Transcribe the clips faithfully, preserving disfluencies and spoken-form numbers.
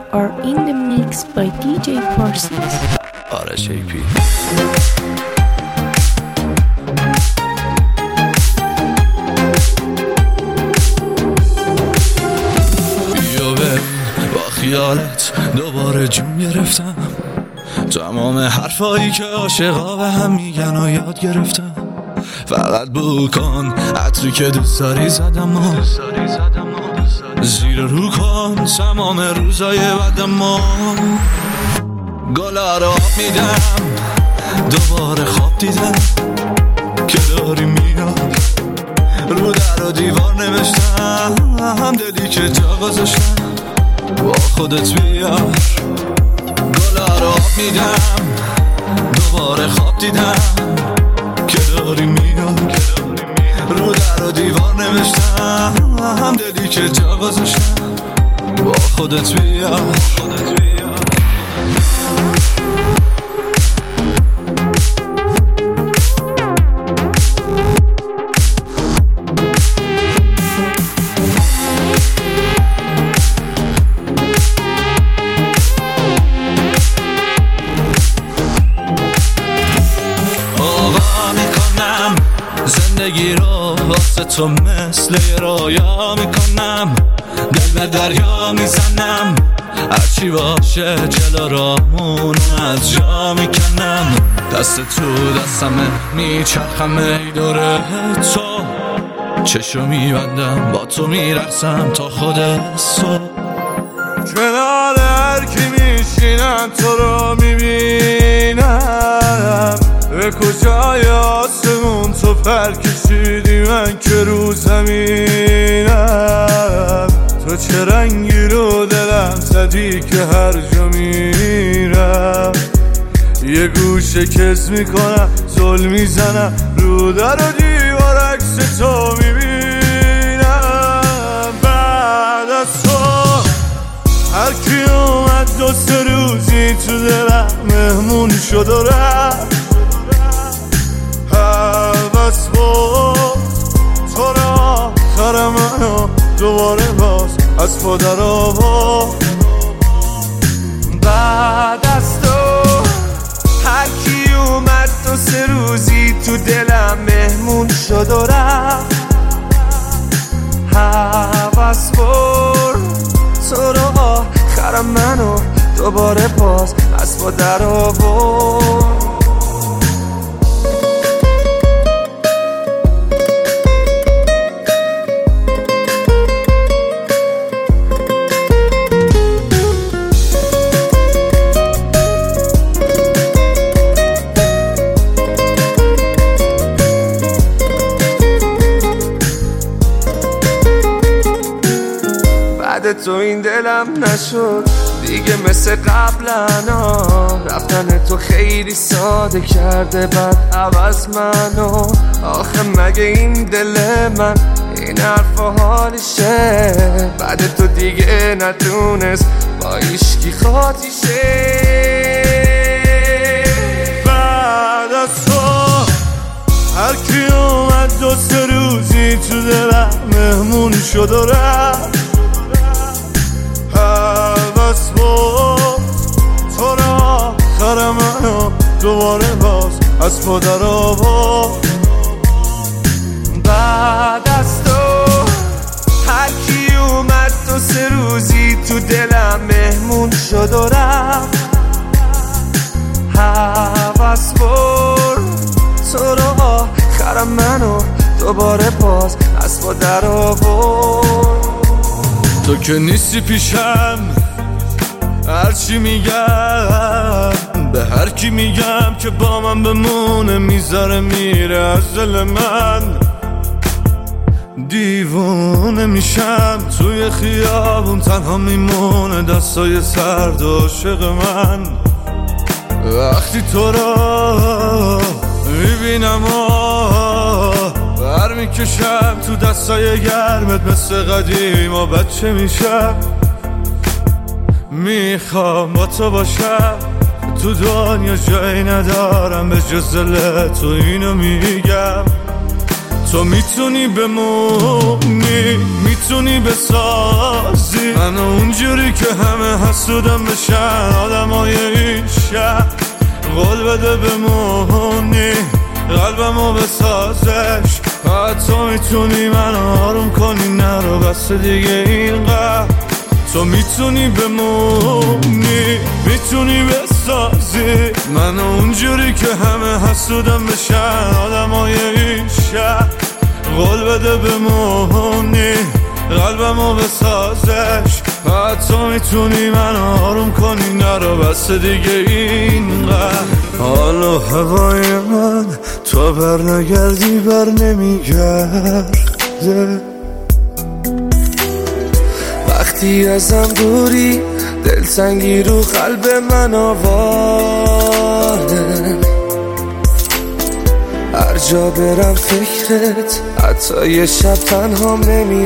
are in the mix by دی جی Parsis. آرش ای پی. بیا به با خیالت دوباره جون گرفتم، تمام حرفایی که عاشقا به هم میگن و یاد گرفتم. فقط بو کن عطری که دوست داری زدم و زیر رو کن تمام روزای بعدم و گلا رو آب میدم. دوباره خواب دیدم که داری میاد، رو در و دیوار نوشتم دلی که جا گذاشتم با خودت بیار. گلا رو آب میدم. دوباره خواب دیدم که داری میاد، رو در و دیوار نوشتم دلی که جا گذاشتم با خودت بیار. زندگی رو واسه تو مثل یه رویا میکنم، دل به دریا میزنم، هرچی باشه جلو رامون از جا میکنم. دست تو دستمه میچرخم ای دوره تو، چشو میبندم با تو میرقصم تا خود صبح. کنار هر کی میشینم تو رو میبینم، به کجای آسمون تو پر کشیدی من که رو زمینم. تو چه رنگی رو دلم زدی که هر جا میرم یه گوشه کز میکنم زل میزنم، رو در و دیوار عکس تو میبینم. بعد از تو هر کی اومد دو سه روزی تو دلم مهمون شد و رفت. بس بود تو را آخر منو دوباره باز از پا در آورد. بعد از تو هر کی اومد دو سه روزی تو دلم مهمون شد و رفت. هوس برد تو را آخر منو دوباره باز از پا در آورد. بعد تو این دلم نشد دیگه مثل قبلا، رفتن تو خیلی ساده کرده بعد عوض منو. آخه مگه این دل من این حرف و حالشه، بعد تو دیگه نتونست با ایشکی خاطی شه. بعد از تو هر کی اومد دو سه روزی تو دلم مهمون شد و رفت. هوس بود تو را آخر منو دوباره باز از پا در آورد. بعد از تو هر کی اومد دو سه روزی تو دلم مهمون شد و رفت. هوس بود تو را آخر منو دوباره باز از پا در آورد. تو که نیستی پیشم هرچی میگم به هر کی میگم که با من بمونه میذاره میره از دل من. دیوونه میشم توی خیابون تنها میمونه دستای سرد عاشق من. وقتی تو را میبینم و بر میکشم تو دستای گرمت مثل قدیم و بچه میشم. میخوام با تو باشم تو دنیا جایی ندارم به جز دل تو، اینو میگم. تو میتونی بمونی، میتونی بساز بسازی منو اونجوری که همه حسودم بشن آدمای این شهر قول بده بمونی قلبمو بسازش حتی میتونی منو آروم کنی نرو بس دیگه اینقدر تو میتونی بمونی میتونی بسازی منو اونجوری که همه حسودم بشن آدمای این شهر قول بده بمونی قلبمو بسازش حتی میتونی منو آروم کنی نرو بس دیگه اینقدر حال و هوای من تو بر نگردی بر نمیگرده وقتی ازم دوری دلتنگی رو قلب من آواره هر جا برم فکرت حتی یه شب تنهام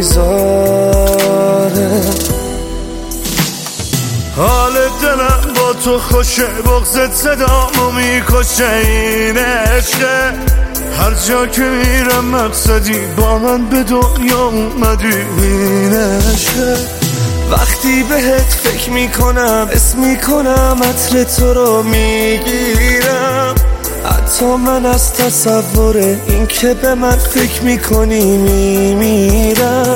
نمیذاره حال دلم با تو خوشه بغضت صدامو میکشه این عشقه هر جا که میرم مقصدی با من به دنیا اومدی این عشقه وقتی بهت فکر میکنم اسم میکنم عطر تو رو میگیرم حتی من از تصور این که به من فکر میکنی میمیرم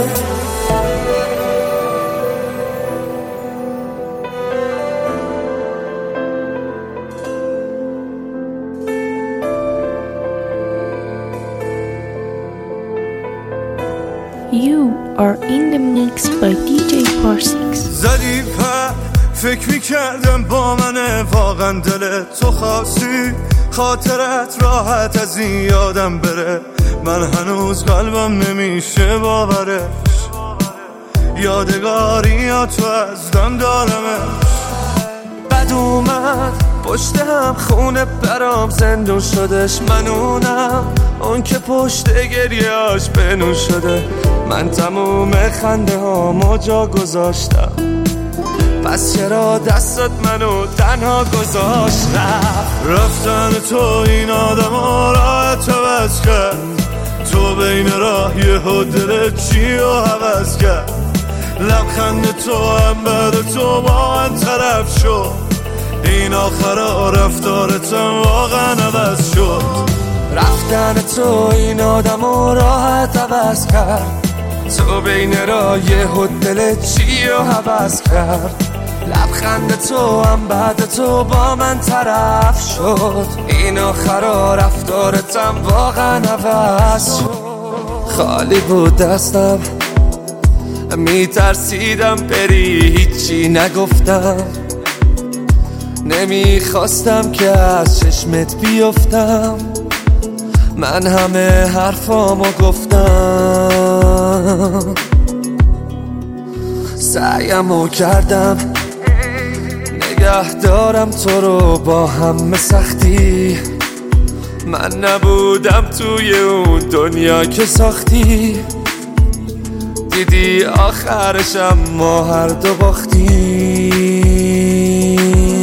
You are in the mix by دی جی Parsix. زدی پر فکر میکردم با منه واقعا دل تو خاصی خاطرت راحت از این یادم بره من هنوز قلبم نمیشه باورش یادگاری یا تو از دم دارمش بد اومد پشت هم خونه برام زندون شدش منونم اون که پشت گریاش بنون شده من تموم خنده ها جا گذاشتم پس چرا دستت منو تنها گذاشت رفت رفتن تو این آدم ها راحت عوض کرد تو بین راه یه دل چی رو حوض کرد لبخند تو هم بعد تو با من طرف شد این آخرا رفتارتم واقعا عوض شد رفتن تو این آدم ها راحت عوض کرد تو بین راه یه دل چی رو حوض کرد لبخند تو هم بعد تو با من طرف شد این آخرا رفتارتم واقعا عوض شد خالی بود دستم میترسیدم بری هیچی نگفتم نمیخواستم که از چشمت بیفتم من همه حرفامو گفتم سعیمو کردم نگه دارم تو رو با همه سختی من نبودم توی اون دنیا که ساختی دیدی آخرشم ما هر دو باختی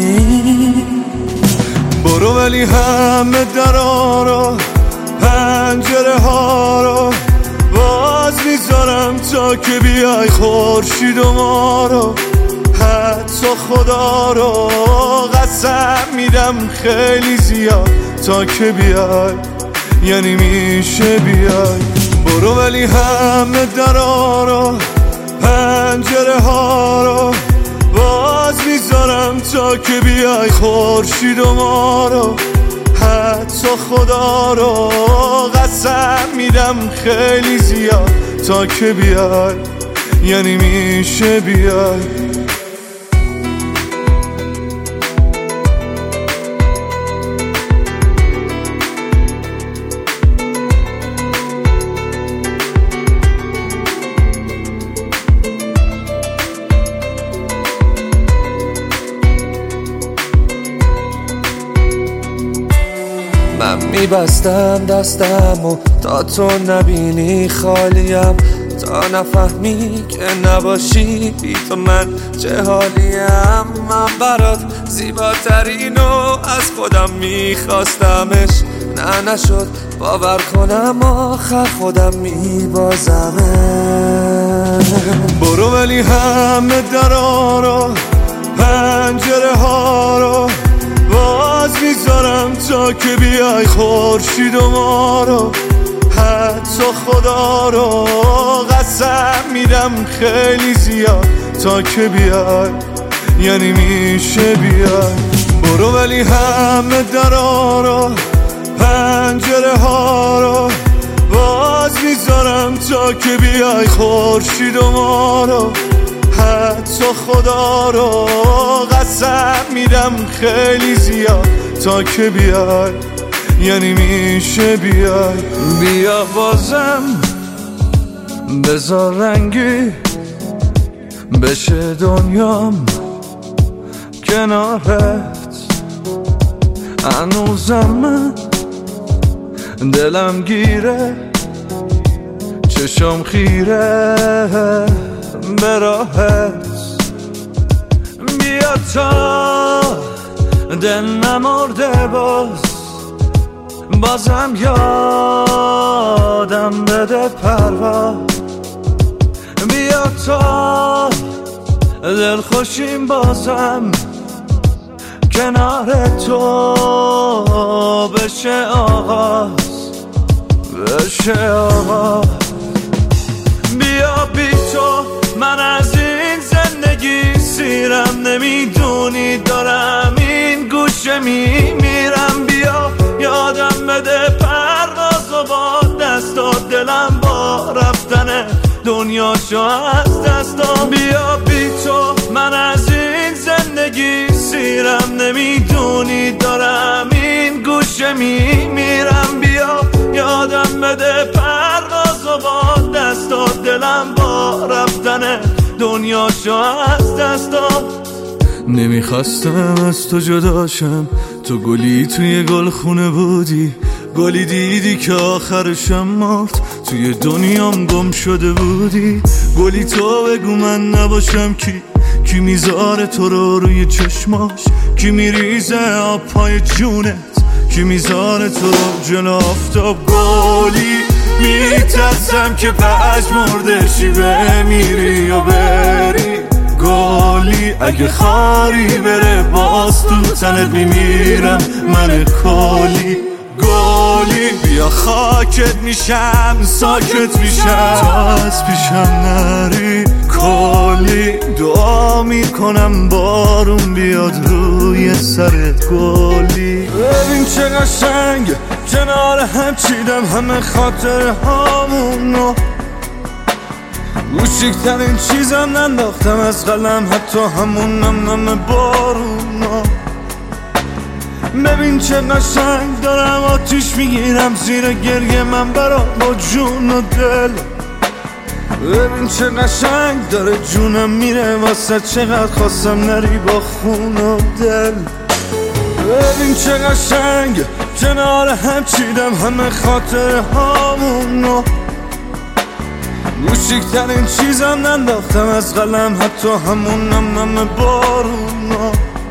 برو ولی همه درا رو پنجره ها رو باز میذارم تا که بیای خورشید و ما رو حتی خدا رو قسم میدم خیلی زیاد تا که بیای یعنی میشه بیای برو ولی همه درا رو پنجره ها رو باز میذارم تا که بیای خورشید و ما رو حتی خدا رو قسم میدم خیلی زیاد تا که بیای یعنی میشه بیای من میبستم دستم و تا تو نبینی خالیم تا نفهمی که نباشی بی تو من چه حالیم من برات زیباترینو از خودم میخواستمش نه نشد باور کنم آخر خودم میبازمش برو ولی همه درا رو پنجره ها رو باز میذارم تا که بیای خورشید و ما رو حتی خدا رو قسم میدم خیلی زیاد تا که بیای یعنی میشه بیای برو ولی همه درا رو پنجره ها رو باز میذارم تا که بیای خورشید و ما رو حتی خدا رو قسم میدم خیلی زیاد تا که بیای یعنی میشه بیای بیا بازم بذار رنگی بشه دنیام کنارت هنوزم من دلم گیره چشم خیره به راهت بیا تا دل نمرده باز بازم یادم بده پرواز بیا تا دل خوشیم بازم کنار تو بشه آغاز بشه آغاز بیا بی تو من از این زندگی سیرم نمیدونی دارم این گوشه میمیرم بیا یادم بده پرواز و با دستات دلم با رفتن دنیاشو از دستام بیا بی تو من از این زندگی سیرم نمیدونی دارم این گوشه میمیرم بیا یادم بده پرواز و با دستات دلم با رفتن دنیاشو از دستام نمیخواستم از تو جداشم تو گلی توی گل خونه بودی گلی دیدی که آخرشم مرد توی دنیام گم شده بودی گلی تو بگو من نباشم کی کی میذاره تو رو روی چشماش کی میریزه آب پای جونت کی میذاره تو رو جلو آفتاب گلی میترسم که پژمردشی بمیری و بری گلی اگه خاری بره باز تو تنت میمیرم من کلی گلی بیا خاکت میشم ساکت میشم تا از پیشم نری کلی دعا میکنم بارون بیاد روی سرت گلی ببین چه قشنگ کنار هم چیدم همه خاطر هامونو کوچیکترین چیزم ننداختم از قلم حتی همون نم نم بارونا ببین چه قشنگ دارم آتیش میگیرم زیر گریه من برات با جون و دل ببین چه قشنگ داره جونم میره واسه چقدر خواستم نری با خون و دل ببین چه قشنگ کنار هم چیدم همه خاطر هامونو کوچیکترین چیزم ننداختم از قلم حتی همون نم نم بارونا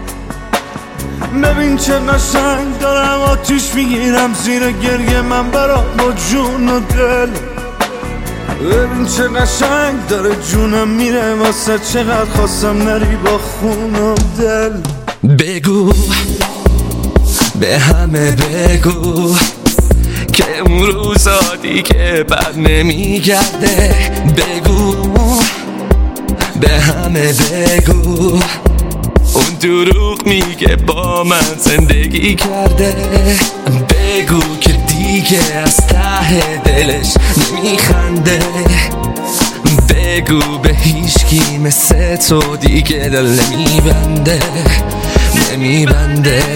ببین چه قشنگ دارم آتیش میگیرم زیر گریه من برات با جون و دل ببین چه قشنگ داره جونم میره واسه چقدر خواستم نری با خون و دل بگو به همه بگو که اون روزا دیگه بر نمیگرده بگو به همه بگو اون دروغ میگه با من زندگی کرده بگو که دیگه از ته دلش نمیخنده بگو به هیچکی مثل تو دیگه دل نمیبنده نمیبنده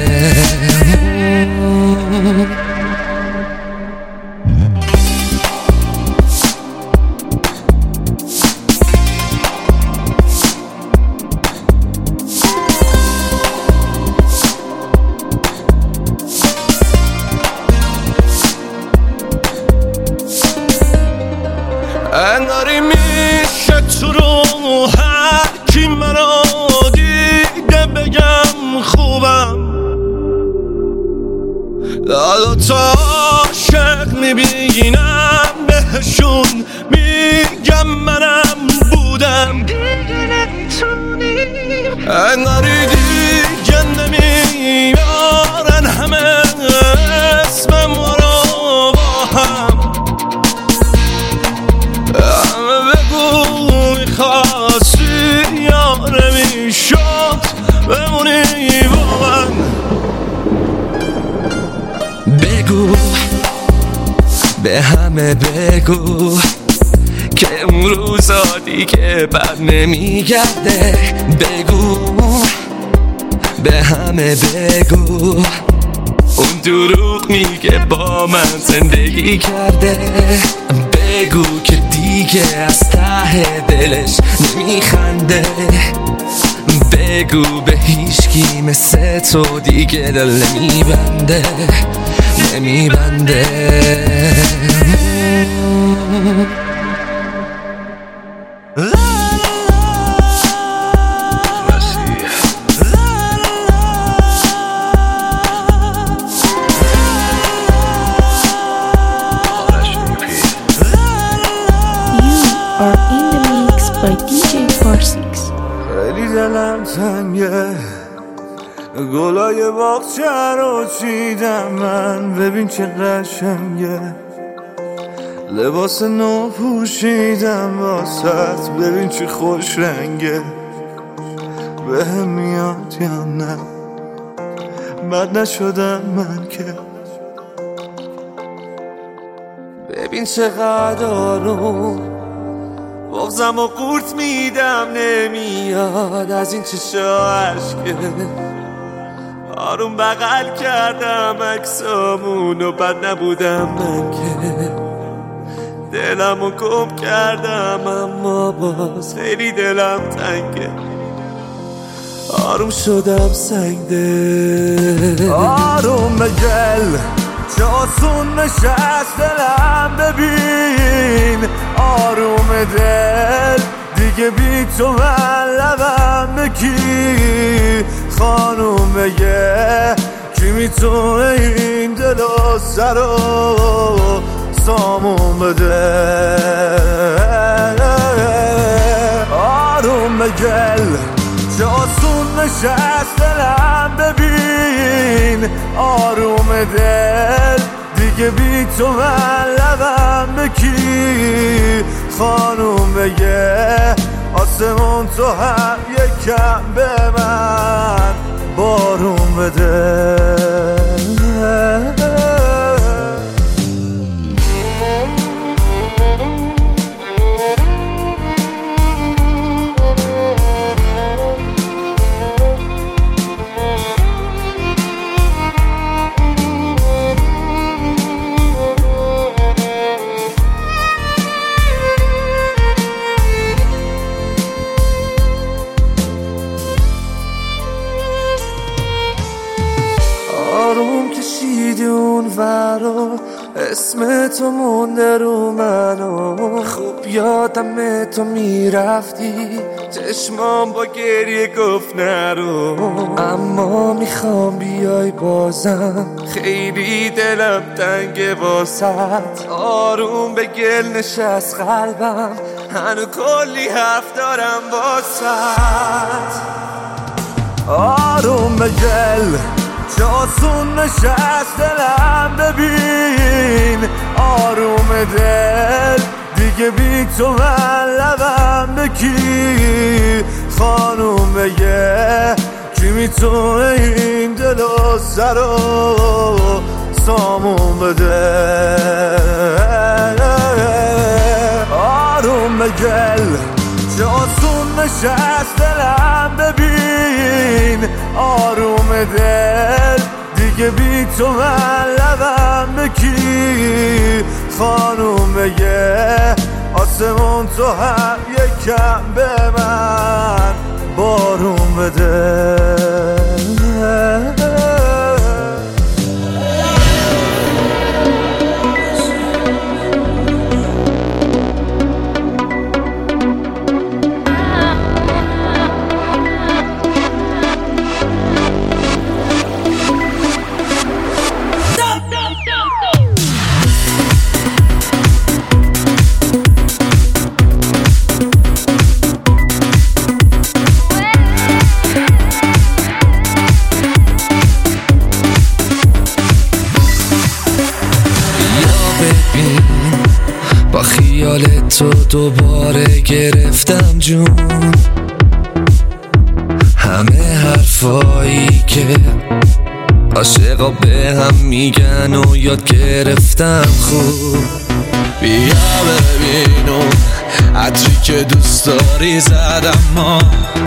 انگاری میشه تو رو هر کی منو دیده بگم خوبم دادا تا عاشق میبینم بهشون میگم منم انگاری دیگه نمیارن همه اسم ما رو با هم. همه بگو میخواستی یا نمیشد بمونی با من. بگو به همه بگو که اون روزا دیگه بر نمیگرده. بگو به همه بگو اون دروغ میگه با من زندگی کرده. بگو که دیگه از ته دلش نمیخنده. بگو به هیچکی مثل تو دیگه دل نمیبنده نمیبنده. خیلی دلم تنگه گلای باغچه رو چیدم من، ببین چه قشنگه. لباس نو پوشیدم واسط، ببین چه خوش رنگه. بهم میاد یا نه بد نشدم من که. ببین چقدر آروم بغزم و قورت میدم نمیاد از این چشا عشقه. آروم بغل کردم عکسامون و بد نبودم من که. دلم رو گم کردم اما باز خیلی دلم تنگه. آروم شدم سنگ دل. آروم بگل چه آسون نشست دلم، ببین آروم دل دیگه بی تو من لبم بکی. خانوم بگه کی میتونه این دل و سر و سامون بده. آروم بگل چه آسون نشست دلم، ببین آروم دل دیگه بی تو من لبم بکی. خانوم بگه آسمون تو هم یکم به من بارون بده. آروم کشیدی اون ورا، اسم تو مونده رو منو. خوب یادم تو میرفتی، چشمام با گریه گفت نرو. اما میخوام بیای بازم، خیلی دلم تنگه واسط. آروم به گل نشست قلبم، هنو کلی حرف دارم واسط. آروم به گل چه آسون نشست دلم، ببین آروم دل دیگه بی تو من لبم بکی. خانوم بگه کی میتونه این دل و سر و سامون بده. آروم بگل چه آسون نشست دلم، ببین آروم دل دیگه بی تو من لبم بکی. خانوم بگه آسمون تو هم یکم به من بارون بده. دنبال تو دوباره گرفتم جون. همه حرفایی که عاشقا به هم میگن و یاد گرفتم خوب. بیا ببین اون عطری که دوست داری زدم ما،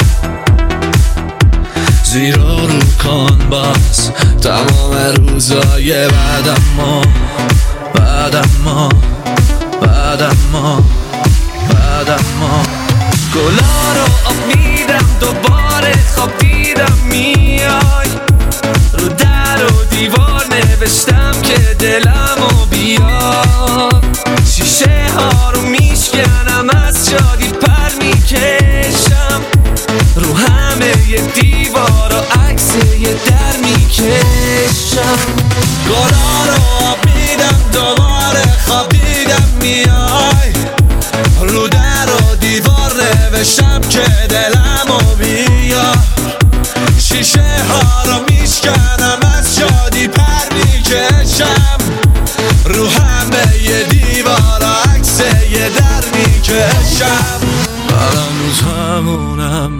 زیرا رو کن باز تمام روزای بعدم ما بعدم ما بعدم ما بعدم ما. گلا رو آب میدم دوباره خواب دیدم میای، رو در و دیوار نوشتم که دلمو بیار. شیشه ها رو میشکنم از شادی پر میکشم، رو همه ی دیوار و عکس یه در میکشم. گلا رو آب میدم دوباره خواب دیدم میای، رو در و دیوار نوشتم که دلمو بیار. شیشه ها رو میشکنم از شادی پر میکشم، رو همه ی دیوار و عکس یه در میکشم. من هنوز همونم،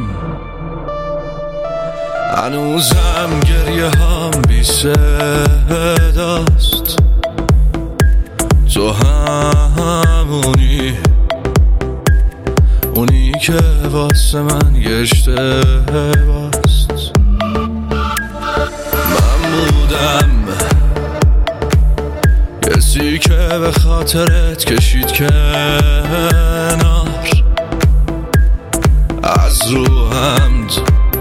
هنوزم گریه هم بی صداست. تو همونی، اونی که واسه من یه اشتباست. من بودم کسی که به خاطرت کشید کنار، از رو حمد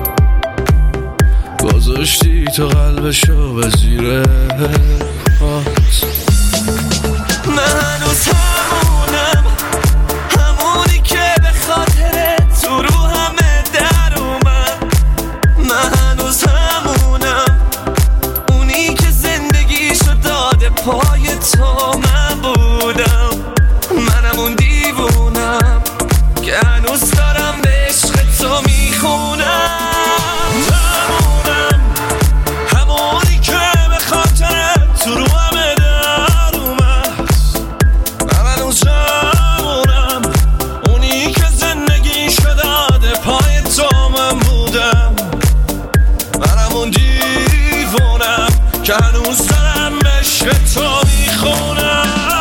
گذاشتی تو قلبشو به زیر پات. من هنوز همونم، همونی که به خاطرت تو رو همه در اومد. من هنوز همونم، اونی که زندگیشو داده پای تو. من بودم، منم اون دیوونم که هنوز دارم به عشق تو میخونم. همونم، همونی که به خاطرت تو رو همه در اومد. من هنوز همونم، اونی که زندگیشو داده پای تو. من بودم، منم اون دیوونم که هنوز دارم به عشق تو میخونم.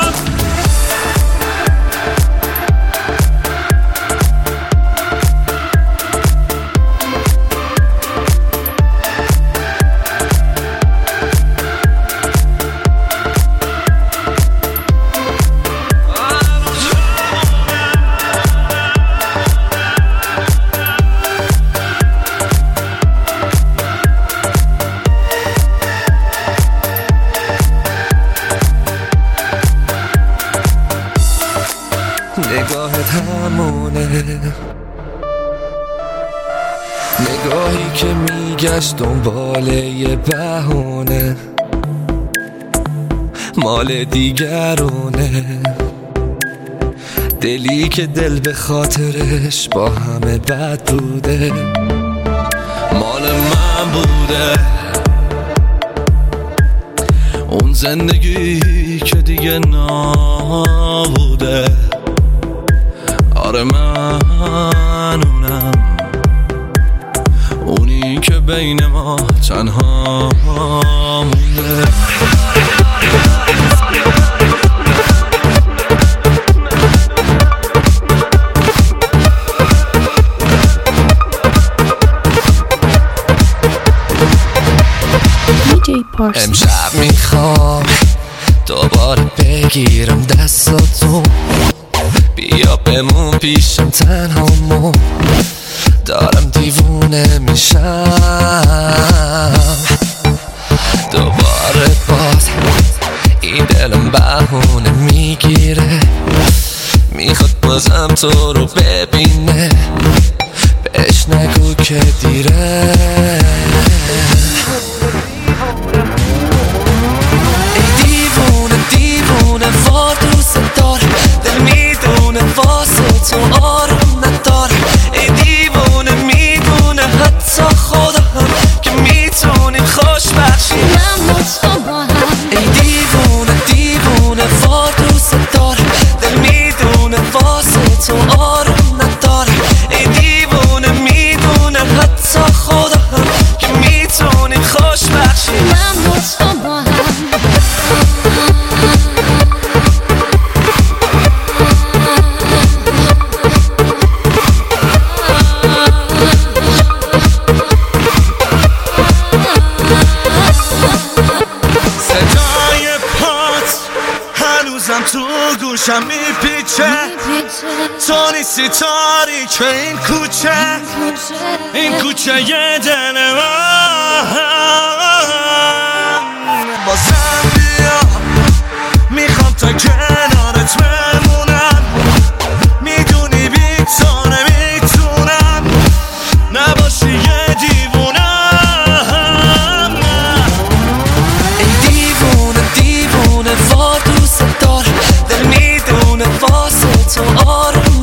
نگاهت همونه، نگاهی که میگشت دنبال یه بهونه، مال دیگرونه. دلی که دل به خاطرش با همه بد بوده، مال من بوده. اون زندگی که دیگه نبوده. آره من اونم، اونی که بین ما تنها مونده. امشب میخوام دوباره بگیرم دستاتون، بیا بمون پیشم تنهامون. دارم دیوونه میشم دوباره، باز این دلم بهونه میگیره، میخواد بازم تو رو ببینه. بهش نگو که دیره. ای دیوونه دیوونه وار دوست دار، دل میدونه واسه تو آروم نداره. ای دیوونه میدونه حتی خدا هم که میتونیم خوشبخت شیم. ای دیوونه دیوونه وار دوست دار، دل میدونه تو نیستی تاریک این کوچه، این کوچه یه دل من. بازم بیا میخوام تا کنارت بمونم، میدونی بی تو نمیتونم نباشی یه دیوونم. ای دیوونه دیوونه وار دوست دار، دل میدونه واسه تو آروم